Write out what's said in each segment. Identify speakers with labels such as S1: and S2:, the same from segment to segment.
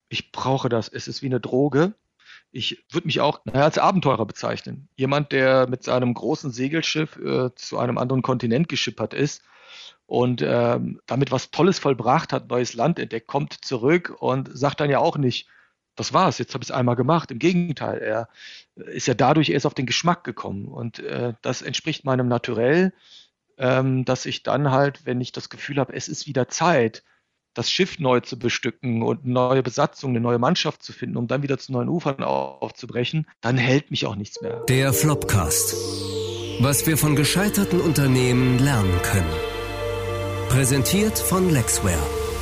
S1: Ich brauche das. Es ist wie eine Droge. Ich würde mich auch als Abenteurer bezeichnen. Jemand, der mit seinem großen Segelschiff zu einem anderen Kontinent geschippert ist und damit was Tolles vollbracht hat, neues Land entdeckt, kommt zurück und sagt dann ja auch nicht, das war's, jetzt habe ich es einmal gemacht. Im Gegenteil, er ist ja dadurch erst auf den Geschmack gekommen. Und das entspricht meinem Naturell, dass ich dann halt, wenn ich das Gefühl habe, es ist wieder Zeit, das Schiff neu zu bestücken und eine neue Besatzung, eine neue Mannschaft zu finden, um dann wieder zu neuen Ufern aufzubrechen, dann hält mich auch nichts mehr.
S2: Der Flopcast. Was wir von gescheiterten Unternehmen lernen können. Präsentiert von Lexware.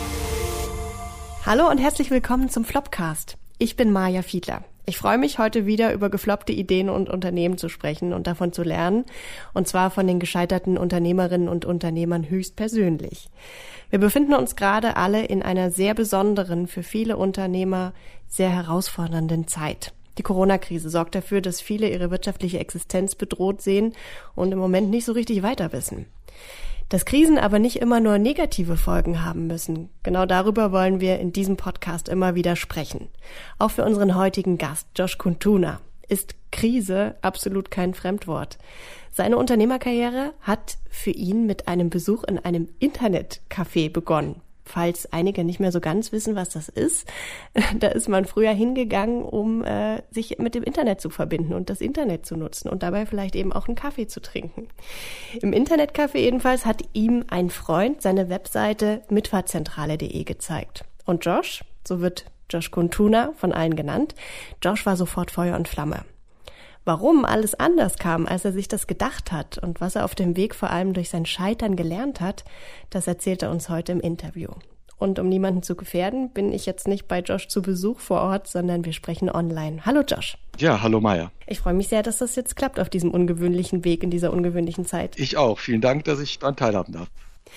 S3: Hallo und herzlich willkommen zum Flopcast. Ich bin Maja Fiedler. Ich freue mich, heute wieder über gefloppte Ideen und Unternehmen zu sprechen und davon zu lernen, und zwar von den gescheiterten Unternehmerinnen und Unternehmern höchstpersönlich. Wir befinden uns gerade alle in einer sehr besonderen, für viele Unternehmer sehr herausfordernden Zeit. Die Corona-Krise sorgt dafür, dass viele ihre wirtschaftliche Existenz bedroht sehen und im Moment nicht so richtig weiter wissen. Dass Krisen aber nicht immer nur negative Folgen haben müssen, genau darüber wollen wir in diesem Podcast immer wieder sprechen. Auch für unseren heutigen Gast, Josh Kuntuna, ist Krise absolut kein Fremdwort. Seine Unternehmerkarriere hat für ihn mit einem Besuch in einem Internetcafé begonnen. Falls einige nicht mehr so ganz wissen, was das ist, da ist man früher hingegangen, um sich mit dem Internet zu verbinden und das Internet zu nutzen und dabei vielleicht eben auch einen Kaffee zu trinken. Im Internetcafé jedenfalls hat ihm ein Freund seine Webseite mitfahrzentrale.de gezeigt. Und Josh, so wird Josh Kuntuna von allen genannt, Josh war sofort Feuer und Flamme. Warum alles anders kam, als er sich das gedacht hat und was er auf dem Weg vor allem durch sein Scheitern gelernt hat, das erzählt er uns heute im Interview. Und um niemanden zu gefährden, bin ich jetzt nicht bei Josh zu Besuch vor Ort, sondern wir sprechen online. Hallo Josh.
S1: Ja, hallo Maja.
S3: Ich freue mich sehr, dass das jetzt klappt auf diesem ungewöhnlichen Weg in dieser ungewöhnlichen Zeit.
S1: Ich auch. Vielen Dank, dass ich daran teilhaben darf.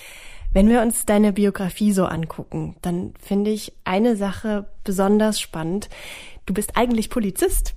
S3: Wenn wir uns deine Biografie so angucken, dann finde ich eine Sache besonders spannend. Du bist eigentlich Polizist.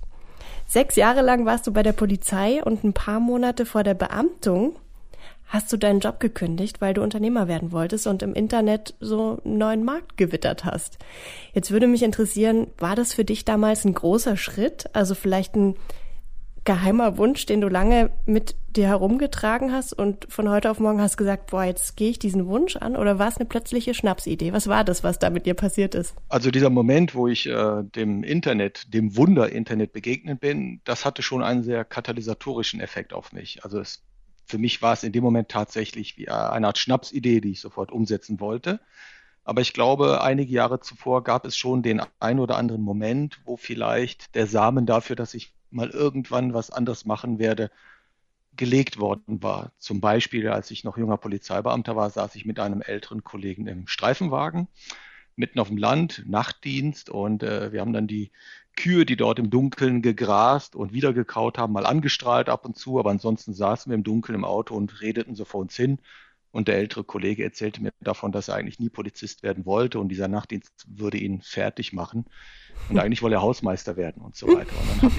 S3: 6 Jahre lang warst du bei der Polizei und ein paar Monate vor der Beamtung hast du deinen Job gekündigt, weil du Unternehmer werden wolltest und im Internet so einen neuen Markt gewittert hast. Jetzt würde mich interessieren, war das für dich damals ein großer Schritt? Also vielleicht ein geheimer Wunsch, den du lange mit dir herumgetragen hast und von heute auf morgen hast gesagt, boah, jetzt gehe ich diesen Wunsch an, oder war es eine plötzliche Schnapsidee? Was war das, was da mit dir passiert ist?
S1: Also dieser Moment, wo ich dem Internet, dem Wunder-Internet begegnet bin, das hatte schon einen sehr katalysatorischen Effekt auf mich. Also für mich war es in dem Moment tatsächlich wie eine Art Schnapsidee, die ich sofort umsetzen wollte. Aber ich glaube, einige Jahre zuvor gab es schon den ein oder anderen Moment, wo vielleicht der Samen dafür, dass ich mal irgendwann was anderes machen werde, gelegt worden war. Zum Beispiel, als ich noch junger Polizeibeamter war, saß ich mit einem älteren Kollegen im Streifenwagen, mitten auf dem Land, Nachtdienst, und wir haben dann die Kühe, die dort im Dunkeln gegrast und wieder gekaut haben, mal angestrahlt ab und zu, aber ansonsten saßen wir im Dunkeln im Auto und redeten so vor uns hin. Und der ältere Kollege erzählte mir davon, dass er eigentlich nie Polizist werden wollte und dieser Nachtdienst würde ihn fertig machen. Und eigentlich wollte er Hausmeister werden und so weiter. Und dann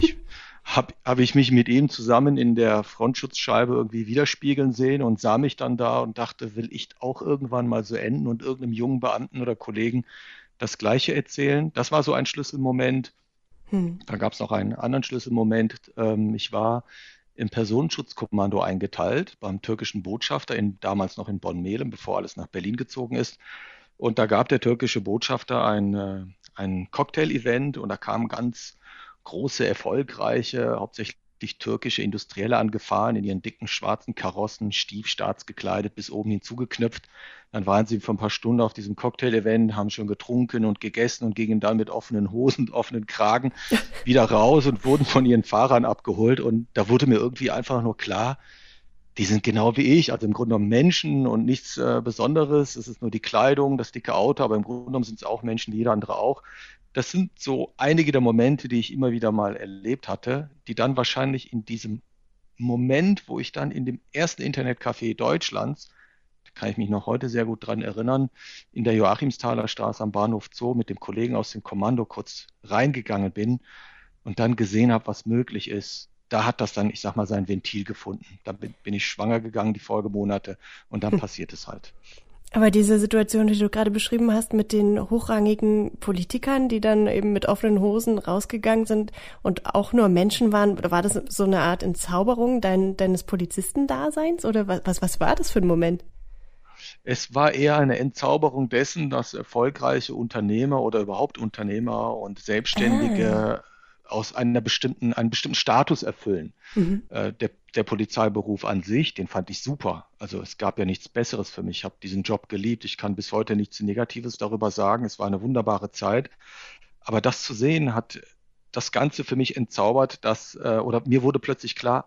S1: hab ich mich mit ihm zusammen in der Frontschutzscheibe irgendwie widerspiegeln sehen und sah mich dann da und dachte, will ich auch irgendwann mal so enden und irgendeinem jungen Beamten oder Kollegen das Gleiche erzählen? Das war so ein Schlüsselmoment. Da gab es noch einen anderen Schlüsselmoment. Ich war im Personenschutzkommando eingeteilt beim türkischen Botschafter, damals noch in Bonn-Mehlen, bevor alles nach Berlin gezogen ist. Und da gab der türkische Botschafter ein Cocktail-Event und da kamen ganz große, erfolgreiche, hauptsächlich türkische Industrielle angefahren, in ihren dicken schwarzen Karossen, stiefstaatsgekleidet, bis oben hin zugeknöpft. Dann waren sie für ein paar Stunden auf diesem Cocktail-Event, haben schon getrunken und gegessen und gingen dann mit offenen Hosen und offenen Kragen wieder raus und wurden von ihren Fahrern abgeholt. Und da wurde mir irgendwie einfach nur klar, die sind genau wie ich, also im Grunde genommen Menschen und nichts Besonderes. Es ist nur die Kleidung, das dicke Auto, aber im Grunde genommen sind es auch Menschen, wie jeder andere auch. Das sind so einige der Momente, die ich immer wieder mal erlebt hatte, die dann wahrscheinlich in diesem Moment, wo ich dann in dem ersten Internetcafé Deutschlands, da kann ich mich noch heute sehr gut dran erinnern, in der Joachimsthaler Straße am Bahnhof Zoo mit dem Kollegen aus dem Kommando kurz reingegangen bin und dann gesehen habe, was möglich ist. Da hat das dann, ich sag mal, sein Ventil gefunden. Da bin ich schwanger gegangen die Folgemonate und dann passiert es halt.
S3: Aber diese Situation, die du gerade beschrieben hast mit den hochrangigen Politikern, die dann eben mit offenen Hosen rausgegangen sind und auch nur Menschen waren, war das so eine Art Entzauberung deines Polizistendaseins oder was war das für ein Moment?
S1: Es war eher eine Entzauberung dessen, dass erfolgreiche Unternehmer oder überhaupt Unternehmer und
S3: Ah.
S1: Selbstständige aus einen bestimmten Status erfüllen.
S3: Mhm.
S1: Der Polizeiberuf an sich, den fand ich super. Also es gab ja nichts Besseres für mich. Ich habe diesen Job geliebt. Ich kann bis heute nichts Negatives darüber sagen. Es war eine wunderbare Zeit. Aber das zu sehen hat das Ganze für mich entzaubert, oder mir wurde plötzlich klar,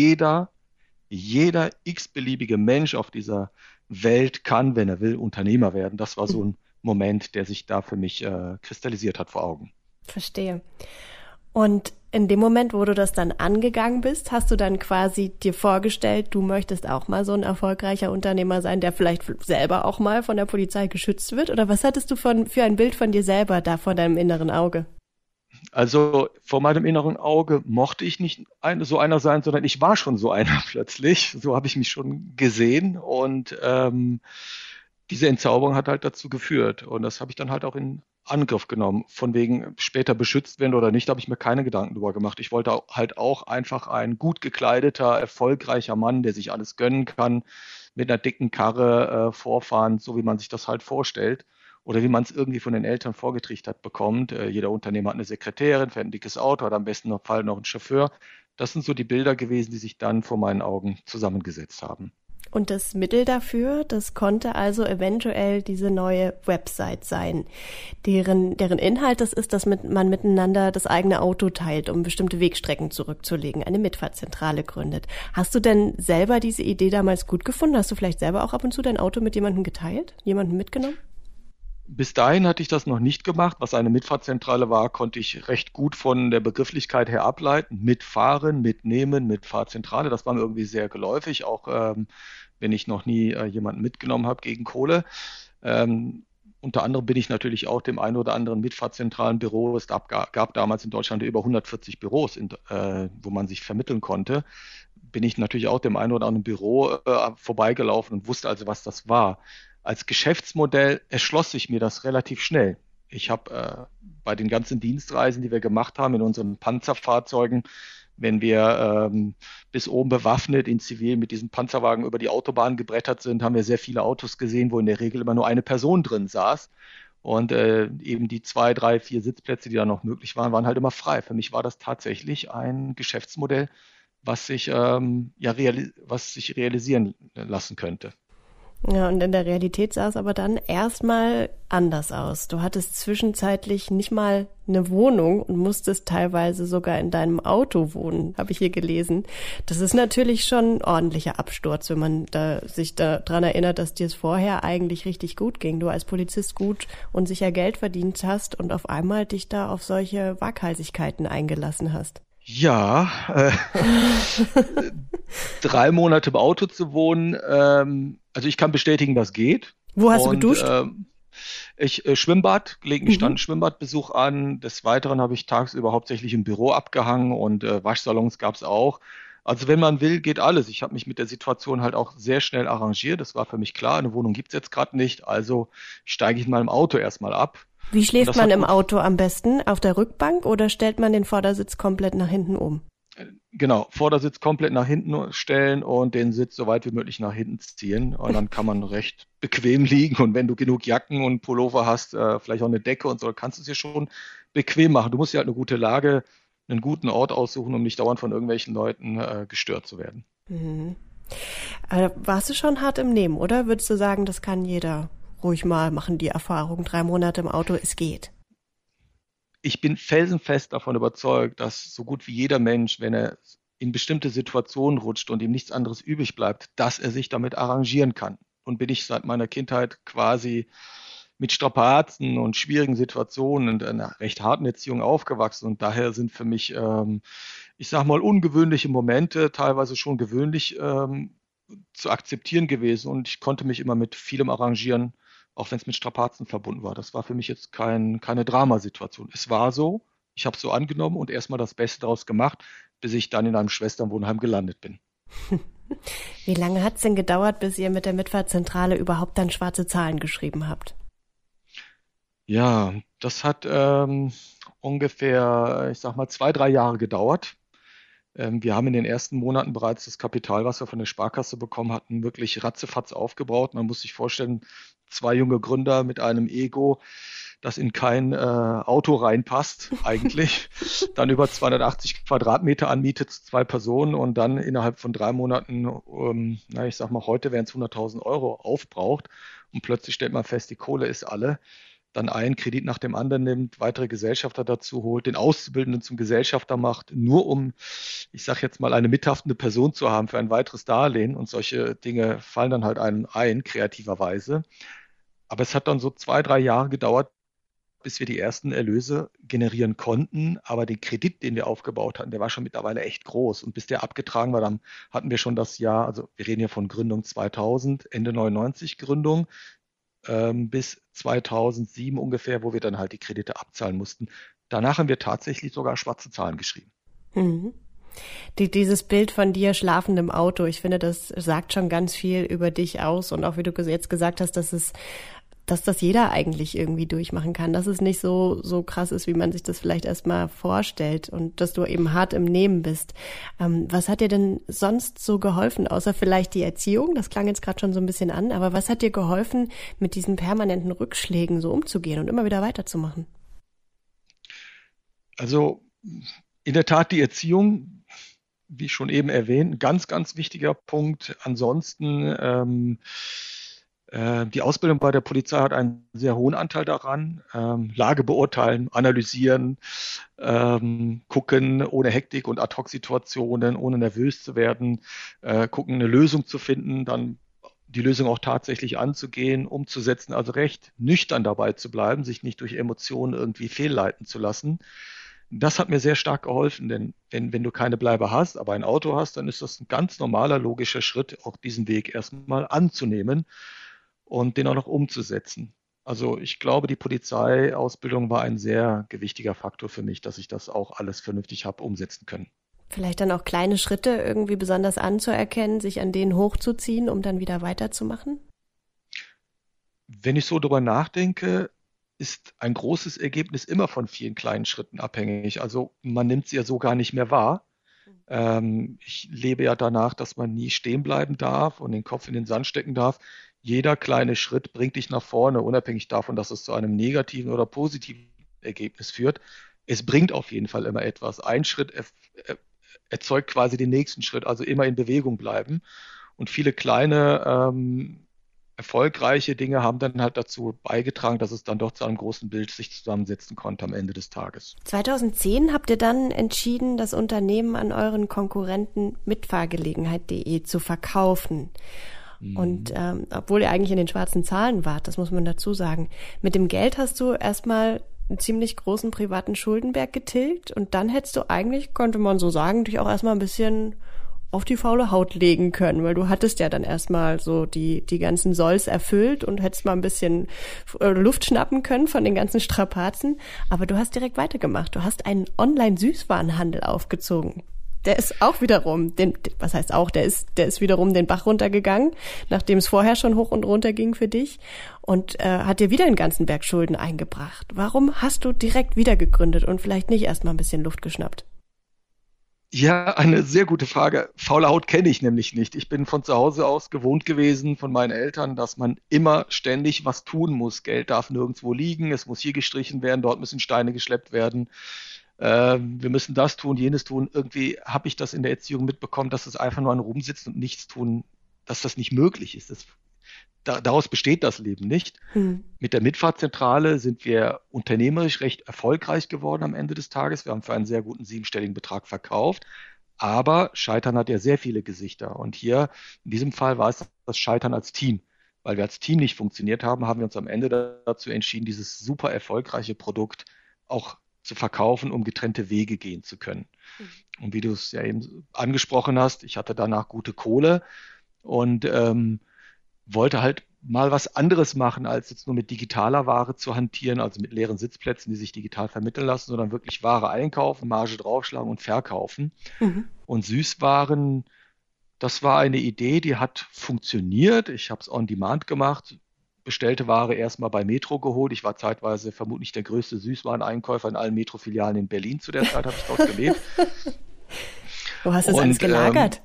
S1: jeder x-beliebige Mensch auf dieser Welt kann, wenn er will, Unternehmer werden. Das war so ein Moment, der sich da für mich kristallisiert hat vor Augen.
S3: Verstehe. Und in dem Moment, wo du das dann angegangen bist, hast du dann quasi dir vorgestellt, du möchtest auch mal so ein erfolgreicher Unternehmer sein, der vielleicht selber auch mal von der Polizei geschützt wird? Oder was hattest du für ein Bild von dir selber da vor deinem inneren Auge?
S1: Also vor meinem inneren Auge mochte ich nicht so einer sein, sondern ich war schon so einer plötzlich. So habe ich mich schon gesehen und diese Entzauberung hat halt dazu geführt und das habe ich dann halt auch in Angriff genommen. Von wegen später beschützt werden oder nicht, habe ich mir keine Gedanken drüber gemacht. Ich wollte halt auch einfach ein gut gekleideter, erfolgreicher Mann, der sich alles gönnen kann, mit einer dicken Karre vorfahren, so wie man sich das halt vorstellt oder wie man es irgendwie von den Eltern vorgetrichtert bekommt. Jeder Unternehmer hat eine Sekretärin, fährt ein dickes Auto, hat am besten noch Fall noch einen Chauffeur. Das sind so die Bilder gewesen, die sich dann vor meinen Augen zusammengesetzt haben.
S3: Und das Mittel dafür, das konnte also eventuell diese neue Website sein, deren Inhalt das ist, dass man miteinander das eigene Auto teilt, um bestimmte Wegstrecken zurückzulegen, eine Mitfahrzentrale gründet. Hast du denn selber diese Idee damals gut gefunden? Hast du vielleicht selber auch ab und zu dein Auto mit jemandem geteilt, jemanden mitgenommen?
S1: Bis dahin hatte ich das noch nicht gemacht. Was eine Mitfahrzentrale war, konnte ich recht gut von der Begrifflichkeit her ableiten. Mitfahren, mitnehmen, Mitfahrzentrale, das war mir irgendwie sehr geläufig, auch wenn ich noch nie jemanden mitgenommen habe gegen Kohle. Unter anderem bin ich natürlich auch dem einen oder anderen mitfahrzentralen Büro. Es gab damals in Deutschland über 140 Büros, wo man sich vermitteln konnte. Bin ich natürlich auch dem einen oder anderen Büro vorbeigelaufen und wusste also, was das war. Als Geschäftsmodell erschloss sich mir das relativ schnell. Ich habe bei den ganzen Dienstreisen, die wir gemacht haben in unseren Panzerfahrzeugen, wenn wir bis oben bewaffnet in Zivil mit diesen Panzerwagen über die Autobahn gebrettert sind, haben wir sehr viele Autos gesehen, wo in der Regel immer nur eine Person drin saß. Und eben die 2, 3, 4 Sitzplätze, die da noch möglich waren, waren halt immer frei. Für mich war das tatsächlich ein Geschäftsmodell, was sich realisieren lassen könnte.
S3: Ja, und in der Realität sah es aber dann erstmal anders aus. Du hattest zwischenzeitlich nicht mal eine Wohnung und musstest teilweise sogar in deinem Auto wohnen, habe ich hier gelesen. Das ist natürlich schon ein ordentlicher Absturz, wenn man sich daran erinnert, dass dir es vorher eigentlich richtig gut ging. Du als Polizist gut und sicher Geld verdient hast und auf einmal dich da auf solche Waghalsigkeiten eingelassen hast.
S1: Ja, 3 Monate im Auto zu wohnen, also ich kann bestätigen, das geht.
S3: Wo hast du
S1: Und
S3: geduscht?
S1: Schwimmbad, gelegentlich
S3: Mhm.
S1: stand Schwimmbadbesuch an. Des Weiteren habe ich tagsüber hauptsächlich im Büro abgehangen und Waschsalons gab es auch. Also wenn man will, geht alles. Ich habe mich mit der Situation halt auch sehr schnell arrangiert. Das war für mich klar, eine Wohnung gibt's jetzt gerade nicht, also steige ich in meinem Auto erstmal ab.
S3: Wie
S1: Und
S3: schläft
S1: das
S3: man
S1: hat
S3: im
S1: gut.
S3: Auto am besten? Auf der Rückbank oder stellt man den Vordersitz komplett nach hinten um?
S1: Genau, Vordersitz komplett nach hinten stellen und den Sitz so weit wie möglich nach hinten ziehen. Und dann kann man recht bequem liegen. Und wenn du genug Jacken und Pullover hast, vielleicht auch eine Decke und so, kannst du es dir schon bequem machen. Du musst dir halt eine gute Lage, einen guten Ort aussuchen, um nicht dauernd von irgendwelchen Leuten gestört zu werden.
S3: Mhm. Warst du schon hart im Nehmen, oder? Würdest du sagen, das kann jeder ruhig mal machen, die Erfahrung, 3 Monate im Auto, es geht?
S1: Ich bin felsenfest davon überzeugt, dass so gut wie jeder Mensch, wenn er in bestimmte Situationen rutscht und ihm nichts anderes übrig bleibt, dass er sich damit arrangieren kann. Und bin ich seit meiner Kindheit quasi mit Strapazen und schwierigen Situationen und einer recht harten Erziehung aufgewachsen. Und daher sind für mich, ich sage mal, ungewöhnliche Momente teilweise schon gewöhnlich zu akzeptieren gewesen. Und ich konnte mich immer mit vielem arrangieren, auch wenn es mit Strapazen verbunden war. Das war für mich jetzt keine Dramasituation. Es war so, ich habe es so angenommen und erstmal das Beste daraus gemacht, bis ich dann in einem Schwesternwohnheim gelandet bin.
S3: Wie lange hat es denn gedauert, bis ihr mit der Mitfahrzentrale überhaupt dann schwarze Zahlen geschrieben habt?
S1: Ja, das hat ungefähr, ich sag mal, 2, 3 Jahre gedauert. Wir haben in den ersten Monaten bereits das Kapital, was wir von der Sparkasse bekommen hatten, wirklich ratzefatz aufgebaut. Man muss sich vorstellen, 2 junge Gründer mit einem Ego, das in kein Auto reinpasst eigentlich, dann über 280 Quadratmeter anmietet zu 2 Personen und dann innerhalb von 3 Monaten, ich sag mal, heute wären es 100.000 Euro aufbraucht und plötzlich stellt man fest, die Kohle ist alle. Dann einen Kredit nach dem anderen nimmt, weitere Gesellschafter dazu holt, den Auszubildenden zum Gesellschafter macht, nur um, ich sage jetzt mal, eine mithaftende Person zu haben für ein weiteres Darlehen. Und solche Dinge fallen dann halt einem ein, kreativerweise. Aber es hat dann so 2, 3 Jahre gedauert, bis wir die ersten Erlöse generieren konnten. Aber den Kredit, den wir aufgebaut hatten, der war schon mittlerweile echt groß. Und bis der abgetragen war, dann hatten wir schon das Jahr, also wir reden hier von Gründung 2000, Ende 99 Gründung, bis 2007 ungefähr, wo wir dann halt die Kredite abzahlen mussten. Danach haben wir tatsächlich sogar schwarze Zahlen geschrieben.
S3: Mhm. Dieses Bild von dir schlafend im Auto, ich finde, das sagt schon ganz viel über dich aus und auch wie du jetzt gesagt hast, dass das jeder eigentlich irgendwie durchmachen kann, dass es nicht so krass ist, wie man sich das vielleicht erstmal vorstellt und dass du eben hart im Nehmen bist. Was hat dir denn sonst so geholfen, außer vielleicht die Erziehung? Das klang jetzt gerade schon so ein bisschen an, aber was hat dir geholfen, mit diesen permanenten Rückschlägen so umzugehen und immer wieder weiterzumachen?
S1: Also in der Tat die Erziehung, wie schon eben erwähnt, ein ganz, ganz wichtiger Punkt. Ansonsten die Ausbildung bei der Polizei hat einen sehr hohen Anteil daran. Lage beurteilen, analysieren, gucken, ohne Hektik und Ad-hoc-Situationen, ohne nervös zu werden, gucken, eine Lösung zu finden, dann die Lösung auch tatsächlich anzugehen, umzusetzen, also recht nüchtern dabei zu bleiben, sich nicht durch Emotionen irgendwie fehlleiten zu lassen. Das hat mir sehr stark geholfen, denn wenn du keine Bleibe hast, aber ein Auto hast, dann ist das ein ganz normaler, logischer Schritt, auch diesen Weg erstmal anzunehmen und den auch noch umzusetzen. Also ich glaube, die Polizeiausbildung war ein sehr gewichtiger Faktor für mich, dass ich das auch alles vernünftig habe umsetzen können.
S3: Vielleicht dann auch kleine Schritte irgendwie besonders anzuerkennen, sich an denen hochzuziehen, um dann wieder weiterzumachen?
S1: Wenn ich so drüber nachdenke, ist ein großes Ergebnis immer von vielen kleinen Schritten abhängig. Also man nimmt sie ja so gar nicht mehr wahr. Ich lebe ja danach, dass man nie stehen bleiben darf und den Kopf in den Sand stecken darf. Jeder kleine Schritt bringt dich nach vorne, unabhängig davon, dass es zu einem negativen oder positiven Ergebnis führt. Es bringt auf jeden Fall immer etwas. Ein Schritt erzeugt quasi den nächsten Schritt, also immer in Bewegung bleiben. Und viele kleine erfolgreiche Dinge haben dann halt dazu beigetragen, dass es dann doch zu einem großen Bild sich zusammensetzen konnte am Ende des Tages.
S3: 2010 habt ihr dann entschieden, das Unternehmen an euren Konkurrenten mitfahrgelegenheit.de zu verkaufen. Und obwohl ihr eigentlich in den schwarzen Zahlen wart, das muss man dazu sagen, mit dem Geld hast du erstmal einen ziemlich großen privaten Schuldenberg getilgt und dann hättest du eigentlich, könnte man so sagen, dich auch erstmal ein bisschen auf die faule Haut legen können, weil du hattest ja dann erstmal so die ganzen Solls erfüllt und hättest mal ein bisschen Luft schnappen können von den ganzen Strapazen, aber du hast direkt weitergemacht. Du hast einen Online-Süßwarenhandel aufgezogen. Der ist auch wiederum, der ist wiederum den Bach runtergegangen, nachdem es vorher schon hoch und runter ging für dich und hat dir wieder einen ganzen Berg Schulden eingebracht. Warum hast du direkt wieder gegründet und vielleicht nicht erstmal ein bisschen Luft geschnappt?
S1: Ja, eine sehr gute Frage. Faule Haut kenne ich nämlich nicht. Ich bin von zu Hause aus gewohnt gewesen von meinen Eltern, dass man immer ständig was tun muss. Geld darf nirgendwo liegen, es muss hier gestrichen werden, dort müssen Steine geschleppt werden. Wir müssen das tun, jenes tun. Irgendwie habe ich das in der Erziehung mitbekommen, dass es einfach nur ein Rumsitzen und nichts tun, dass das nicht möglich ist. Daraus besteht das Leben nicht. Mit der Mitfahrzentrale sind wir unternehmerisch recht erfolgreich geworden am Ende des Tages. Wir haben für einen sehr guten 7-stelligen Betrag verkauft. Aber Scheitern hat ja sehr viele Gesichter. Und hier, in diesem Fall, war es das Scheitern als Team. Weil wir als Team nicht funktioniert haben, haben wir uns am Ende dazu entschieden, dieses super erfolgreiche Produkt auch zu verkaufen, um getrennte Wege gehen zu können. Und wie du es ja eben angesprochen hast, ich hatte danach gute Kohle und wollte halt mal was anderes machen, als jetzt nur mit digitaler Ware zu hantieren, also mit leeren Sitzplätzen, die sich digital vermitteln lassen, sondern wirklich Ware einkaufen, Marge draufschlagen und verkaufen. Und Süßwaren Das war eine Idee, die hat funktioniert. Ich habe es on demand gemacht, bestellte Ware erstmal bei Metro geholt. Ich war zeitweise vermutlich der größte Süßwareneinkäufer in allen Metro-Filialen in Berlin. Zu der Zeit habe ich dort gelebt.
S3: Wo hast du das alles gelagert?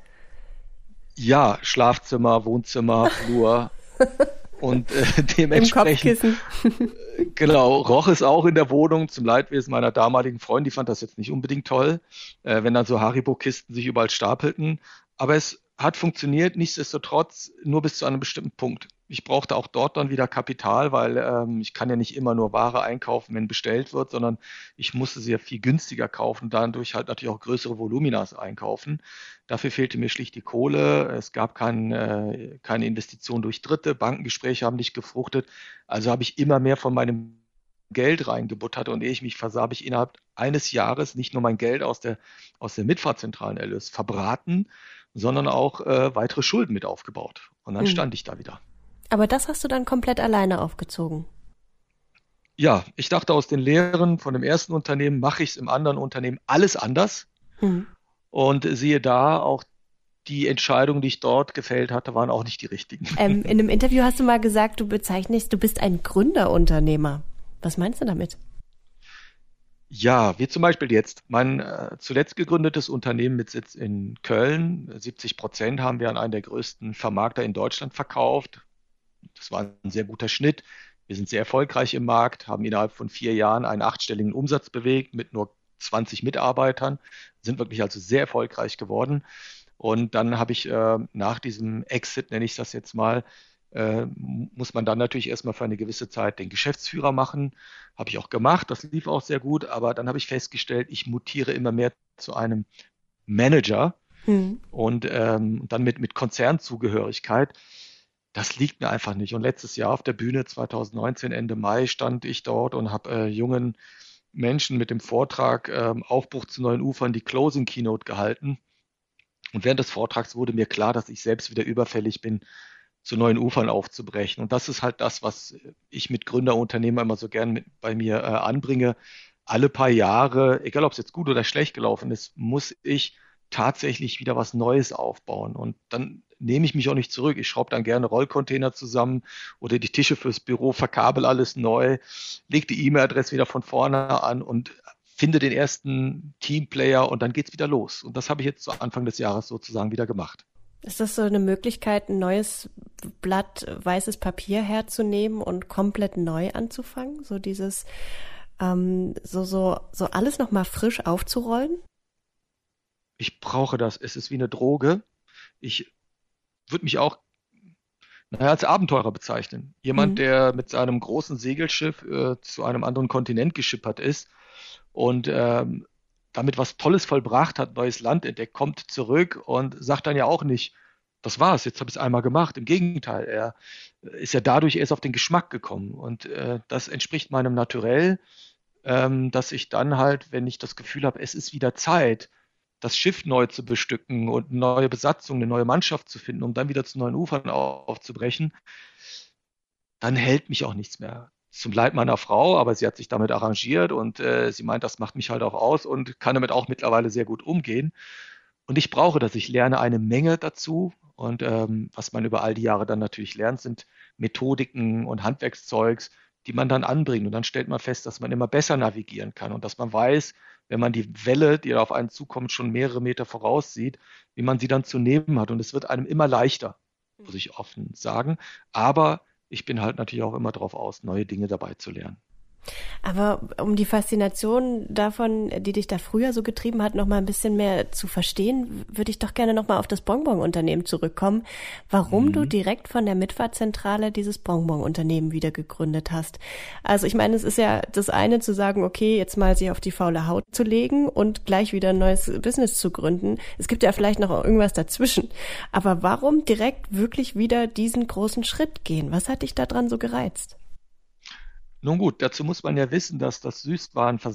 S1: Ja, Schlafzimmer, Wohnzimmer, Flur und dementsprechend,
S3: Im Kopfkissen.
S1: genau, roch es auch in der Wohnung zum Leidwesen meiner damaligen Freundin. Die fand das jetzt nicht unbedingt toll, wenn dann so Haribo-Kisten sich überall stapelten. Aber es hat funktioniert, nichtsdestotrotz nur bis zu einem bestimmten Punkt. Ich brauchte auch dort dann wieder Kapital, weil ich kann ja nicht immer nur Ware einkaufen, wenn bestellt wird, sondern ich musste sie ja viel günstiger kaufen, dadurch halt natürlich auch größere Voluminas einkaufen. Dafür fehlte mir schlicht die Kohle. Es gab keine Investition durch Dritte. Bankengespräche haben nicht gefruchtet. Also habe ich immer mehr von meinem Geld reingebuttert und ehe ich mich versah, habe ich innerhalb eines Jahres nicht nur mein Geld aus der Mitfahrzentralenerlös verbraten, sondern auch weitere Schulden mit aufgebaut. Und dann stand ich da wieder.
S3: Aber das hast du dann komplett alleine aufgezogen?
S1: Ja, ich dachte aus den Lehren von dem ersten Unternehmen mache ich es im anderen Unternehmen alles anders. Und siehe da, auch die Entscheidungen, die ich dort gefällt hatte, waren auch nicht die richtigen.
S3: In einem Interview hast du mal gesagt, du bist ein Gründerunternehmer. Was meinst du damit?
S1: Ja, wie zum Beispiel jetzt. Mein zuletzt gegründetes Unternehmen mit Sitz in Köln, 70% haben wir an einen der größten Vermarkter in Deutschland verkauft. Das war ein sehr guter Schnitt. Wir sind sehr erfolgreich im Markt, haben innerhalb von 4 Jahren einen 8-stelligen Umsatz bewegt mit nur 20 Mitarbeitern, sind wirklich also sehr erfolgreich geworden. Und dann habe ich nach diesem Exit, nenne ich das jetzt mal, muss man dann natürlich erstmal für eine gewisse Zeit den Geschäftsführer machen. Habe ich auch gemacht, das lief auch sehr gut, aber dann habe ich festgestellt, ich mutiere immer mehr zu einem Manager und dann mit Konzernzugehörigkeit. Das liegt mir einfach nicht. Und letztes Jahr auf der Bühne 2019, Ende Mai, stand ich dort und habe jungen Menschen mit dem Vortrag Aufbruch zu neuen Ufern die Closing Keynote gehalten. Und während des Vortrags wurde mir klar, dass ich selbst wieder überfällig bin, zu neuen Ufern aufzubrechen. Und das ist halt das, was ich mit Gründerunternehmern immer so gern bei mir anbringe. Alle paar Jahre, egal ob es jetzt gut oder schlecht gelaufen ist, muss ich tatsächlich wieder was Neues aufbauen. Und dann nehme ich mich auch nicht zurück. Ich schraube dann gerne Rollcontainer zusammen oder die Tische fürs Büro, verkabel alles neu, lege die E-Mail-Adresse wieder von vorne an und finde den ersten Teamplayer und dann geht's wieder los. Und das habe ich jetzt zu Anfang des Jahres sozusagen wieder gemacht.
S3: Ist das so eine Möglichkeit, ein neues Blatt weißes Papier herzunehmen und komplett neu anzufangen? So dieses so alles nochmal frisch aufzurollen?
S1: Ich brauche das. Es ist wie eine Droge. Ich würde mich auch als Abenteurer bezeichnen. Jemand, der mit seinem großen Segelschiff zu einem anderen Kontinent geschippert ist und damit was Tolles vollbracht hat, neues Land entdeckt, kommt zurück und sagt dann ja auch nicht, das war's, jetzt habe ich es einmal gemacht. Im Gegenteil, er ist ja dadurch erst auf den Geschmack gekommen. Und das entspricht meinem Naturell, dass ich dann halt, wenn ich das Gefühl habe, es ist wieder Zeit, das Schiff neu zu bestücken und eine neue Besatzung, eine neue Mannschaft zu finden, um dann wieder zu neuen Ufern aufzubrechen, dann hält mich auch nichts mehr. Zum Leid meiner Frau, aber sie hat sich damit arrangiert und sie meint, das macht mich halt auch aus und kann damit auch mittlerweile sehr gut umgehen. Und ich brauche das. Ich lerne eine Menge dazu. Und was man über all die Jahre dann natürlich lernt, sind Methodiken und Handwerkszeugs, die man dann anbringt. Und dann stellt man fest, dass man immer besser navigieren kann und dass man weiß, wenn man die Welle, die auf einen zukommt, schon mehrere Meter voraussieht, wie man sie dann zu nehmen hat. Und es wird einem immer leichter, muss ich offen sagen. Aber ich bin halt natürlich auch immer darauf aus, neue Dinge dabei zu lernen.
S3: Aber um die Faszination davon, die dich da früher so getrieben hat, noch mal ein bisschen mehr zu verstehen, würde ich doch gerne noch mal auf das Bonbon-Unternehmen zurückkommen. Warum du direkt von der Mitfahrzentrale dieses Bonbon-Unternehmen wieder gegründet hast. Also ich meine, es ist ja das eine zu sagen, okay, jetzt mal sich auf die faule Haut zu legen und gleich wieder ein neues Business zu gründen. Es gibt ja vielleicht noch irgendwas dazwischen. Aber warum direkt wirklich wieder diesen großen Schritt gehen? Was hat dich daran so gereizt?
S1: Nun gut, dazu muss man ja wissen, dass das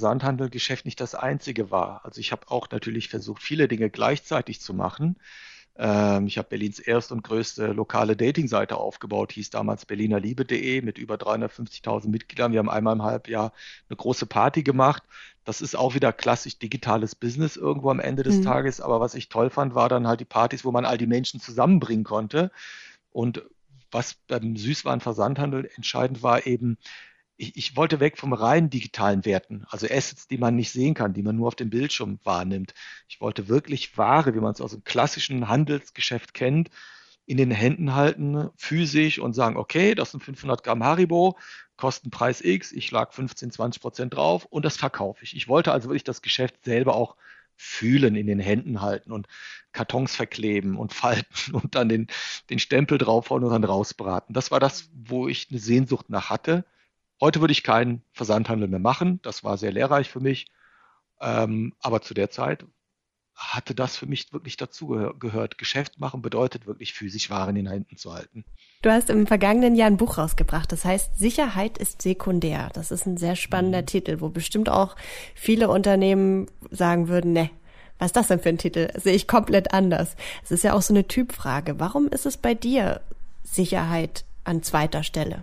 S1: Süßwarenversandhandelgeschäft nicht das einzige war. Also ich habe auch natürlich versucht, viele Dinge gleichzeitig zu machen. Ich habe Berlins erste und größte lokale Datingseite aufgebaut, hieß damals berlinerliebe.de mit über 350.000 Mitgliedern. Wir haben einmal im Halbjahr eine große Party gemacht. Das ist auch wieder klassisch digitales Business irgendwo am Ende des
S3: Mhm.
S1: Tages. Aber was ich toll fand, war dann halt die Partys, wo man all die Menschen zusammenbringen konnte. Und was beim Süßwarenversandhandel entscheidend war, eben, ich wollte weg vom rein digitalen Werten, also Assets, die man nicht sehen kann, die man nur auf dem Bildschirm wahrnimmt. Ich wollte wirklich Ware, wie man es aus dem klassischen Handelsgeschäft kennt, in den Händen halten, physisch und sagen, okay, das sind 500 Gramm Haribo, Kostenpreis X, ich schlag 15, 20% drauf und das verkaufe ich. Ich wollte also wirklich das Geschäft selber auch fühlen, in den Händen halten und Kartons verkleben und falten und dann den Stempel draufhauen und dann rausbraten. Das war das, wo ich eine Sehnsucht nach hatte. Heute würde ich keinen Versandhandel mehr machen. Das war sehr lehrreich für mich. Aber zu der Zeit hatte das für mich wirklich dazu gehört. Geschäft machen bedeutet wirklich physisch Waren in den Händen zu halten.
S3: Du hast im vergangenen Jahr ein Buch rausgebracht, das heißt Sicherheit ist sekundär. Das ist ein sehr spannender
S1: Mhm.
S3: Titel, wo bestimmt auch viele Unternehmen sagen würden, ne, was ist das denn für ein Titel? Das sehe ich komplett anders. Es ist ja auch so eine Typfrage. Warum ist es bei dir Sicherheit an zweiter Stelle?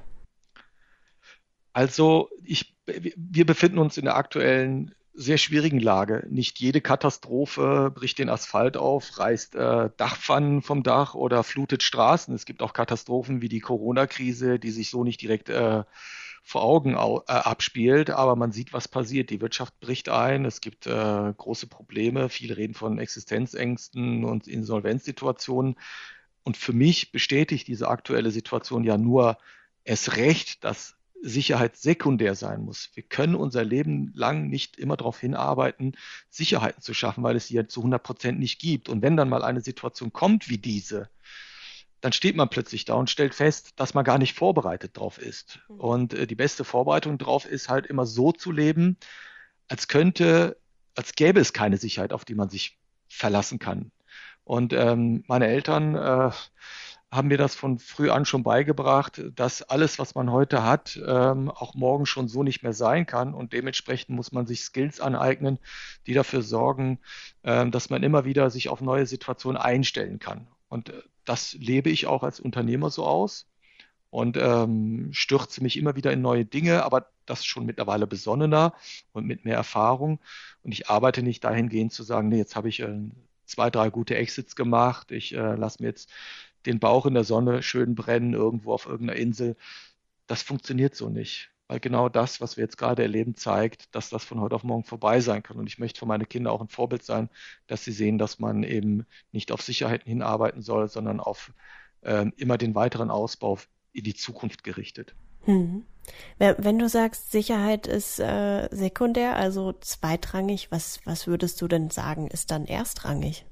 S1: Also wir befinden uns in der aktuellen sehr schwierigen Lage. Nicht jede Katastrophe bricht den Asphalt auf, reißt Dachpfannen vom Dach oder flutet Straßen. Es gibt auch Katastrophen wie die Corona-Krise, die sich so nicht direkt vor Augen abspielt, aber man sieht, was passiert. Die Wirtschaft bricht ein, es gibt große Probleme. Viele reden von Existenzängsten und Insolvenzsituationen. Und für mich bestätigt diese aktuelle Situation ja nur erst recht, dass Sicherheit sekundär sein muss. Wir können unser Leben lang nicht immer darauf hinarbeiten, Sicherheiten zu schaffen, weil es sie ja zu 100% nicht gibt. Und wenn dann mal eine Situation kommt wie diese, dann steht man plötzlich da und stellt fest, dass man gar nicht vorbereitet drauf ist. Und die beste Vorbereitung drauf ist halt immer so zu leben, als könnte, als gäbe es keine Sicherheit, auf die man sich verlassen kann. Und meine Eltern haben mir das von früh an schon beigebracht, dass alles, was man heute hat, auch morgen schon so nicht mehr sein kann. Und dementsprechend muss man sich Skills aneignen, die dafür sorgen, dass man immer wieder sich auf neue Situationen einstellen kann. Und das lebe ich auch als Unternehmer so aus und stürze mich immer wieder in neue Dinge, aber das schon mittlerweile besonnener und mit mehr Erfahrung. Und ich arbeite nicht dahingehend zu sagen, nee, jetzt habe ich zwei, drei gute Exits gemacht, ich lasse mir jetzt den Bauch in der Sonne schön brennen irgendwo auf irgendeiner Insel. Das funktioniert so nicht. Weil genau das, was wir jetzt gerade erleben, zeigt, dass das von heute auf morgen vorbei sein kann. Und ich möchte für meine Kinder auch ein Vorbild sein, dass sie sehen, dass man eben nicht auf Sicherheiten hinarbeiten soll, sondern auf immer den weiteren Ausbau in die Zukunft gerichtet.
S3: Hm. Wenn du sagst, Sicherheit ist sekundär, also zweitrangig, was würdest du denn sagen, ist dann erstrangig?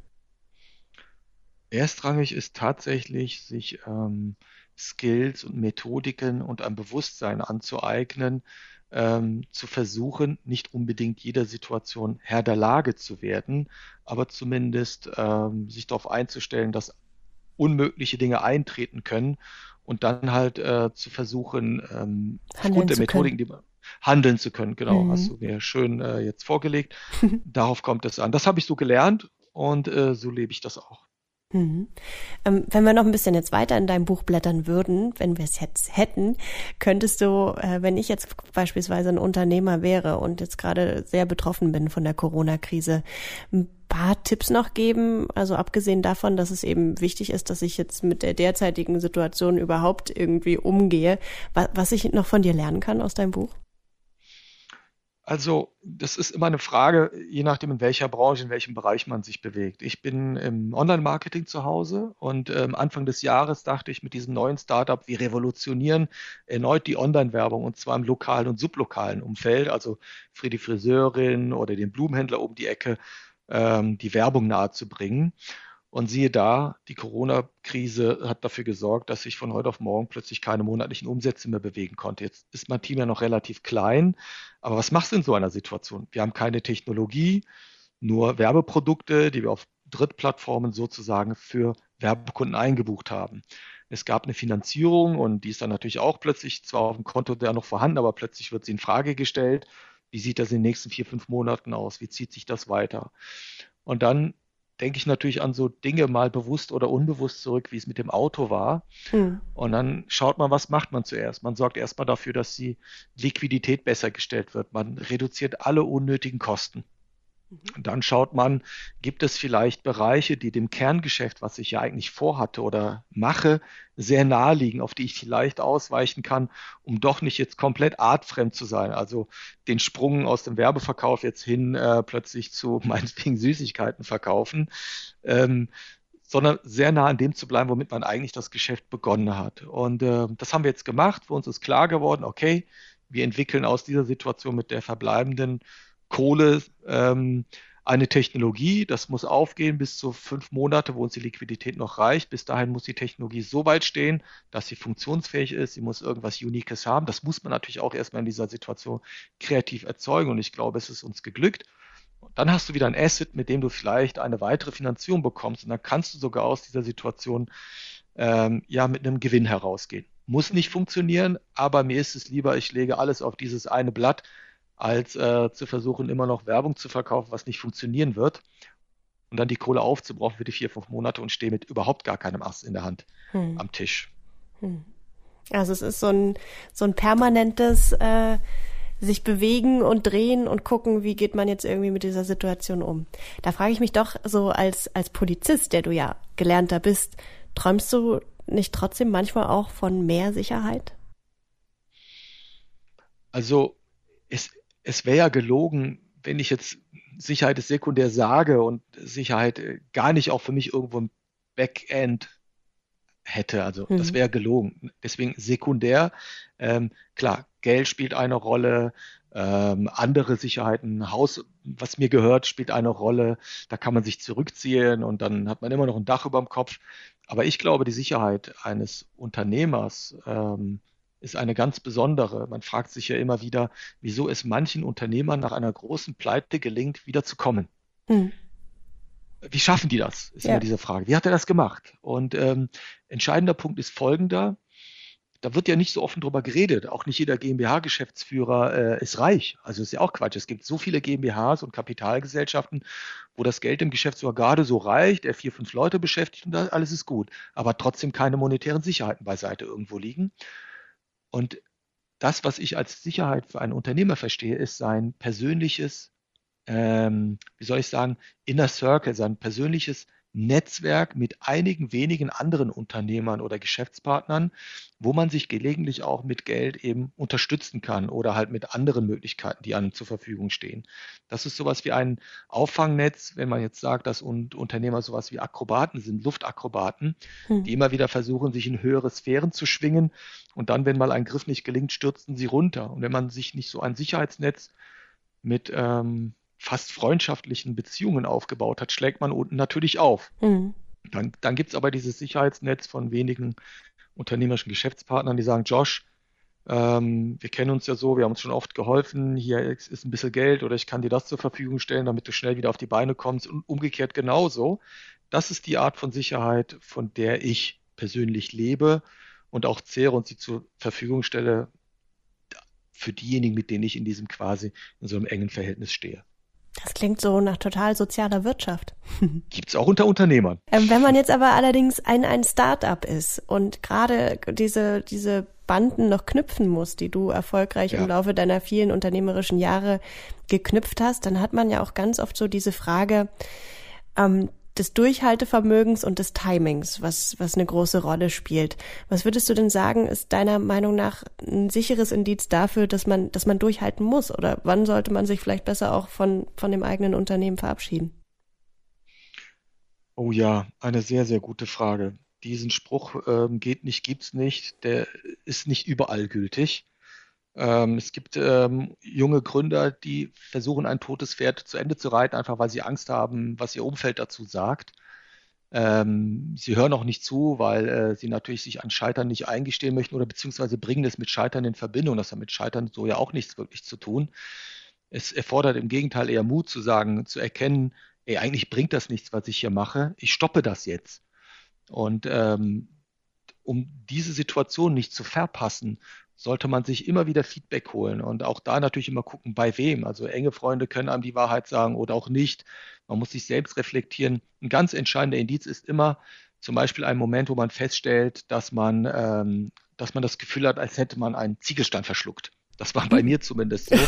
S1: Erstrangig ist tatsächlich, sich Skills und Methodiken und ein Bewusstsein anzueignen, zu versuchen, nicht unbedingt jeder Situation Herr der Lage zu werden, aber zumindest sich darauf einzustellen, dass unmögliche Dinge eintreten können und dann halt zu versuchen,
S3: Handeln
S1: aufgrund der
S3: zu können.
S1: Methodiken, die man handeln zu können. Genau, hast
S3: Mhm.
S1: du mir schön jetzt vorgelegt. Darauf kommt es an. Das habe ich so gelernt und so lebe ich das auch.
S3: Mhm. Wenn wir noch ein bisschen jetzt weiter in deinem Buch blättern würden, wenn wir es jetzt hätten, könntest du, wenn ich jetzt beispielsweise ein Unternehmer wäre und jetzt gerade sehr betroffen bin von der Corona-Krise, ein paar Tipps noch geben, also abgesehen davon, dass es eben wichtig ist, dass ich jetzt mit der derzeitigen Situation überhaupt irgendwie umgehe, was ich noch von dir lernen kann aus deinem Buch?
S1: Also, das ist immer eine Frage, je nachdem, in welcher Branche, in welchem Bereich man sich bewegt. Ich bin im Online-Marketing zu Hause und Anfang des Jahres dachte ich mit diesem neuen Startup, wir revolutionieren erneut die Online-Werbung und zwar im lokalen und sublokalen Umfeld, also für die Friseurin oder den Blumenhändler um die Ecke, die Werbung nahezubringen. Und siehe da, die Corona-Krise hat dafür gesorgt, dass ich von heute auf morgen plötzlich keine monatlichen Umsätze mehr bewegen konnte. Jetzt ist mein Team ja noch relativ klein, aber was machst du in so einer Situation? Wir haben keine Technologie, nur Werbeprodukte, die wir auf Drittplattformen sozusagen für Werbekunden eingebucht haben. Es gab eine Finanzierung und die ist dann natürlich auch plötzlich zwar auf dem Konto der noch vorhanden, aber plötzlich wird sie in Frage gestellt. Wie sieht das in den nächsten 4, 5 Monaten aus? Wie zieht sich das weiter? Und dann denke ich natürlich an so Dinge mal bewusst oder unbewusst zurück, wie es mit dem Auto war.
S3: Hm.
S1: Und dann schaut man, was macht man zuerst? Man sorgt erstmal dafür, dass die Liquidität besser gestellt wird. Man reduziert alle unnötigen Kosten. Und dann schaut man, gibt es vielleicht Bereiche, die dem Kerngeschäft, was ich ja eigentlich vorhatte oder mache, sehr nahe liegen, auf die ich vielleicht ausweichen kann, um doch nicht jetzt komplett artfremd zu sein. Also den Sprung aus dem Werbeverkauf jetzt hin plötzlich zu meinetwegen Süßigkeiten verkaufen, sondern sehr nah an dem zu bleiben, womit man eigentlich das Geschäft begonnen hat. Und das haben wir jetzt gemacht. Für uns ist klar geworden, okay, wir entwickeln aus dieser Situation mit der verbleibenden Kohle eine Technologie, das muss aufgehen bis zu 5 Monate, wo uns die Liquidität noch reicht. Bis dahin muss die Technologie so weit stehen, dass sie funktionsfähig ist. Sie muss irgendwas Uniques haben. Das muss man natürlich auch erstmal in dieser Situation kreativ erzeugen. Und ich glaube, es ist uns geglückt. Und dann hast du wieder ein Asset, mit dem du vielleicht eine weitere Finanzierung bekommst. Und dann kannst du sogar aus dieser Situation ja mit einem Gewinn herausgehen. Muss nicht funktionieren, aber mir ist es lieber, ich lege alles auf dieses eine Blatt, als zu versuchen, immer noch Werbung zu verkaufen, was nicht funktionieren wird. Und dann die Kohle aufzubrauchen für die 4, 5 Monate und stehe mit überhaupt gar keinem Ass in der Hand am Tisch.
S3: Also es ist so ein permanentes sich bewegen und drehen und gucken, wie geht man jetzt irgendwie mit dieser Situation um. Da frage ich mich doch so als Polizist, der du ja gelernter bist, träumst du nicht trotzdem manchmal auch von mehr Sicherheit?
S1: Also es wäre ja gelogen, wenn ich jetzt Sicherheit ist sekundär sage und Sicherheit gar nicht auch für mich irgendwo im Backend hätte. Also das wäre gelogen. Deswegen sekundär. Klar, Geld spielt eine Rolle, andere Sicherheiten, Haus, was mir gehört, spielt eine Rolle. Da kann man sich zurückziehen und dann hat man immer noch ein Dach über dem Kopf. Aber ich glaube, die Sicherheit eines Unternehmers ist eine ganz besondere. Man fragt sich ja immer wieder, wieso es manchen Unternehmern nach einer großen Pleite gelingt, wieder zu kommen. Wie schaffen die das? Ist immer diese Frage. Wie hat er das gemacht? Und entscheidender Punkt ist folgender. Da wird ja nicht so offen drüber geredet. Auch nicht jeder GmbH-Geschäftsführer ist reich. Also ist ja auch Quatsch. Es gibt so viele GmbHs und Kapitalgesellschaften, wo das Geld im Geschäftsführer gerade so reicht, er 4, 5 Leute beschäftigt und alles ist gut. Aber trotzdem keine monetären Sicherheiten beiseite irgendwo liegen. Und das, was ich als Sicherheit für einen Unternehmer verstehe, ist sein persönliches, wie soll ich sagen, Inner Circle, sein persönliches Netzwerk mit einigen wenigen anderen Unternehmern oder Geschäftspartnern, wo man sich gelegentlich auch mit Geld eben unterstützen kann oder halt mit anderen Möglichkeiten, die einem zur Verfügung stehen. Das ist sowas wie ein Auffangnetz, wenn man jetzt sagt, dass Unternehmer sowas wie Akrobaten sind, Luftakrobaten, die immer wieder versuchen, sich in höhere Sphären zu schwingen und dann, wenn mal ein Griff nicht gelingt, stürzen sie runter. Und wenn man sich nicht so ein Sicherheitsnetz mit fast freundschaftlichen Beziehungen aufgebaut hat, schlägt man unten natürlich auf. Dann gibt es aber dieses Sicherheitsnetz von wenigen unternehmerischen Geschäftspartnern, die sagen, Josh, wir kennen uns ja so, wir haben uns schon oft geholfen, hier ist ein bisschen Geld oder ich kann dir das zur Verfügung stellen, damit du schnell wieder auf die Beine kommst und umgekehrt genauso. Das ist die Art von Sicherheit, von der ich persönlich lebe und auch zehre und sie zur Verfügung stelle für diejenigen, mit denen ich in diesem quasi in so einem engen Verhältnis stehe.
S3: Das klingt so nach total sozialer Wirtschaft.
S1: Gibt's auch unter Unternehmern.
S3: Wenn man jetzt aber allerdings ein Start-up ist und gerade diese Banden noch knüpfen muss, die du erfolgreich im Laufe deiner vielen unternehmerischen Jahre geknüpft hast, dann hat man ja auch ganz oft so diese Frage des Durchhaltevermögens und des Timings, was eine große Rolle spielt. Was würdest du denn sagen, ist deiner Meinung nach ein sicheres Indiz dafür, dass man durchhalten muss? Oder wann sollte man sich vielleicht besser auch von dem eigenen Unternehmen verabschieden?
S1: Oh ja, eine sehr, sehr gute Frage. Diesen Spruch geht nicht, gibt's nicht, der ist nicht überall gültig. Es gibt junge Gründer, die versuchen, ein totes Pferd zu Ende zu reiten, einfach weil sie Angst haben, was ihr Umfeld dazu sagt. Sie hören auch nicht zu, weil sie natürlich sich an Scheitern nicht eingestehen möchten oder beziehungsweise bringen es mit Scheitern in Verbindung. Das hat mit Scheitern so ja auch nichts wirklich zu tun. Es erfordert im Gegenteil eher Mut zu sagen, zu erkennen, ey, eigentlich bringt das nichts, was ich hier mache. Ich stoppe das jetzt. Und um diese Situation nicht zu verpassen, sollte man sich immer wieder Feedback holen und auch da natürlich immer gucken, bei wem. Also enge Freunde können einem die Wahrheit sagen oder auch nicht. Man muss sich selbst reflektieren. Ein ganz entscheidender Indiz ist immer zum Beispiel ein Moment, wo man feststellt, dass man das Gefühl hat, als hätte man einen Ziegelstein verschluckt. Das war bei mir zumindest so.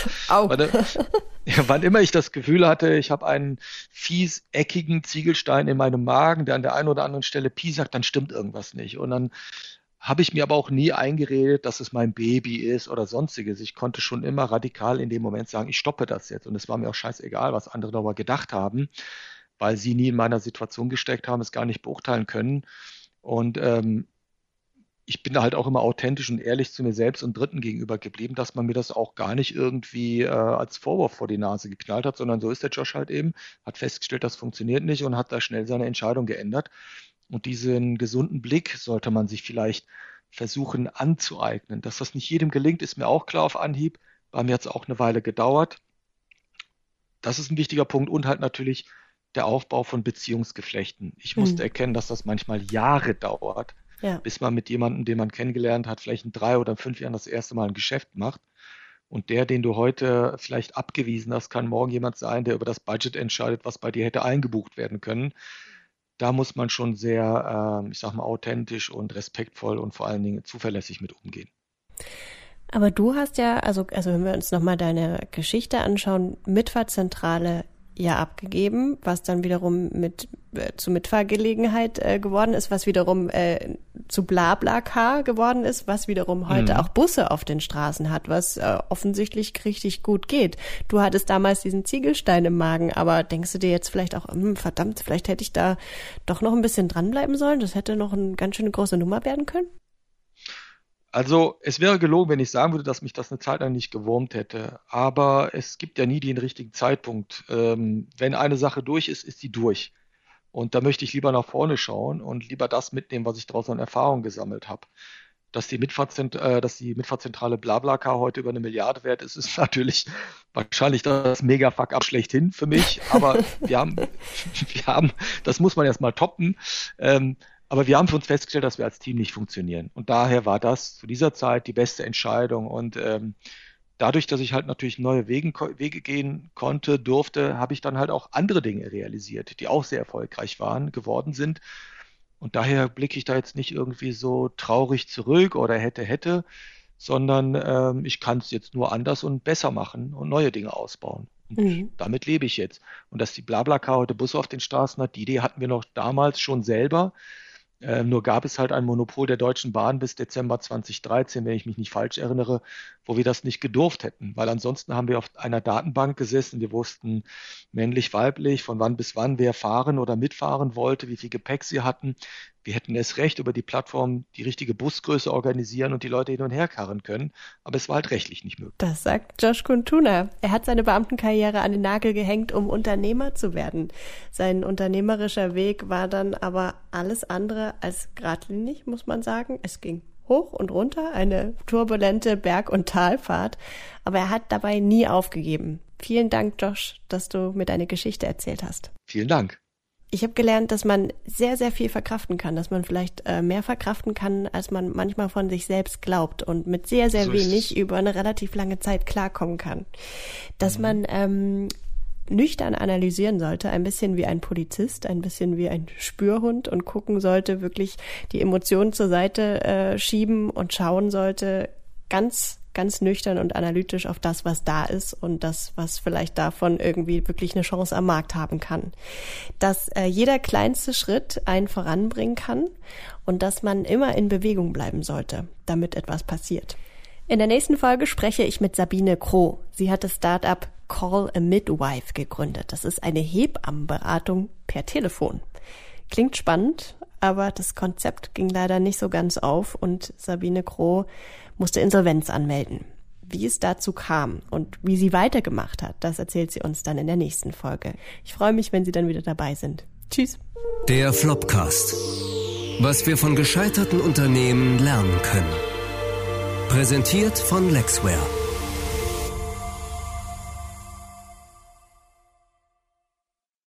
S1: Wann immer ich das Gefühl hatte, ich habe einen fies eckigen Ziegelstein in meinem Magen, der an der einen oder anderen Stelle Pi sagt, dann stimmt irgendwas nicht. Und dann habe ich mir aber auch nie eingeredet, dass es mein Baby ist oder sonstiges. Ich konnte schon immer radikal in dem Moment sagen, ich stoppe das jetzt. Und es war mir auch scheißegal, was andere darüber gedacht haben, weil sie nie in meiner Situation gesteckt haben, es gar nicht beurteilen können. Und ich bin da halt auch immer authentisch und ehrlich zu mir selbst und Dritten gegenüber geblieben, dass man mir das auch gar nicht irgendwie als Vorwurf vor die Nase geknallt hat, sondern so ist der Josh halt eben, hat festgestellt, das funktioniert nicht und hat da schnell seine Entscheidung geändert. Und diesen gesunden Blick sollte man sich vielleicht versuchen anzueignen. Dass das nicht jedem gelingt, ist mir auch klar auf Anhieb. Bei mir hat es auch eine Weile gedauert. Das ist ein wichtiger Punkt und halt natürlich der Aufbau von Beziehungsgeflechten. Ich musste erkennen, dass das manchmal Jahre dauert, bis man mit jemandem, den man kennengelernt hat, vielleicht in 3 oder 5 Jahren das erste Mal ein Geschäft macht. Und der, den du heute vielleicht abgewiesen hast, kann morgen jemand sein, der über das Budget entscheidet, was bei dir hätte eingebucht werden können. Da muss man schon sehr, authentisch und respektvoll und vor allen Dingen zuverlässig mit umgehen.
S3: Aber du hast ja, also wenn wir uns nochmal deine Geschichte anschauen, Mitfahrzentrale ja abgegeben, was dann wiederum zu Mitfahrgelegenheit geworden ist, was wiederum zu BlaBlaCar geworden ist, was wiederum heute auch Busse auf den Straßen hat, was offensichtlich richtig gut geht. Du hattest damals diesen Ziegelstein im Magen, aber denkst du dir jetzt vielleicht auch, verdammt, vielleicht hätte ich da doch noch ein bisschen dranbleiben sollen? Das hätte noch eine ganz schöne große Nummer werden können?
S1: Also es wäre gelogen, wenn ich sagen würde, dass mich das eine Zeit lang nicht gewurmt hätte. Aber es gibt ja nie den richtigen Zeitpunkt. Wenn eine Sache durch ist, ist sie durch. Und da möchte ich lieber nach vorne schauen und lieber das mitnehmen, was ich daraus an Erfahrung gesammelt habe. Dass die Mitfahrzentrale BlaBlaCar heute über 1 Milliarde wert ist, ist natürlich wahrscheinlich das Mega-Fuck-up schlechthin für mich. Aber wir haben, das muss man erst mal toppen. Aber wir haben für uns festgestellt, dass wir als Team nicht funktionieren. Und daher war das zu dieser Zeit die beste Entscheidung. Und dadurch, dass ich halt natürlich neue Wege gehen durfte, habe ich dann halt auch andere Dinge realisiert, die auch sehr erfolgreich geworden sind. Und daher blicke ich da jetzt nicht irgendwie so traurig zurück oder hätte, sondern ich kann es jetzt nur anders und besser machen und neue Dinge ausbauen. Und damit lebe ich jetzt. Und dass die BlaBlaCar heute Busse auf den Straßen hat, die Idee hatten wir noch damals schon selber. Nur gab es halt ein Monopol der Deutschen Bahn bis Dezember 2013, wenn ich mich nicht falsch erinnere, wo wir das nicht gedurft hätten. Weil ansonsten haben wir auf einer Datenbank gesessen. Wir wussten männlich, weiblich, von wann bis wann wer fahren oder mitfahren wollte, wie viel Gepäck sie hatten. Wir hätten es recht über die Plattform die richtige Busgröße organisieren und die Leute hin und her karren können. Aber es war halt rechtlich nicht möglich.
S3: Das sagt Josh Kuntuna. Er hat seine Beamtenkarriere an den Nagel gehängt, um Unternehmer zu werden. Sein unternehmerischer Weg war dann aber alles andere als geradlinig, muss man sagen. Es ging hoch und runter, eine turbulente Berg- und Talfahrt. Aber er hat dabei nie aufgegeben. Vielen Dank, Josh, dass du mir deine Geschichte erzählt hast.
S1: Vielen Dank.
S3: Ich habe gelernt, dass man sehr, sehr viel verkraften kann, dass man vielleicht mehr verkraften kann, als man manchmal von sich selbst glaubt und mit sehr, sehr wenig über eine relativ lange Zeit klarkommen kann. Dass man nüchtern analysieren sollte, ein bisschen wie ein Polizist, ein bisschen wie ein Spürhund und gucken sollte, wirklich die Emotionen zur Seite schieben und schauen sollte, ganz nüchtern und analytisch auf das, was da ist und das, was vielleicht davon irgendwie wirklich eine Chance am Markt haben kann. Dass jeder kleinste Schritt einen voranbringen kann und dass man immer in Bewegung bleiben sollte, damit etwas passiert. In der nächsten Folge spreche ich mit Sabine Kroh. Sie hat das Startup Call a Midwife gegründet. Das ist eine Hebammenberatung per Telefon. Klingt spannend, aber das Konzept ging leider nicht so ganz auf und Sabine Kroh musste Insolvenz anmelden. Wie es dazu kam und wie sie weitergemacht hat, das erzählt sie uns dann in der nächsten Folge. Ich freue mich, wenn Sie dann wieder dabei sind. Tschüss.
S2: Der Flopcast. Was wir von gescheiterten Unternehmen lernen können. Präsentiert von Lexware.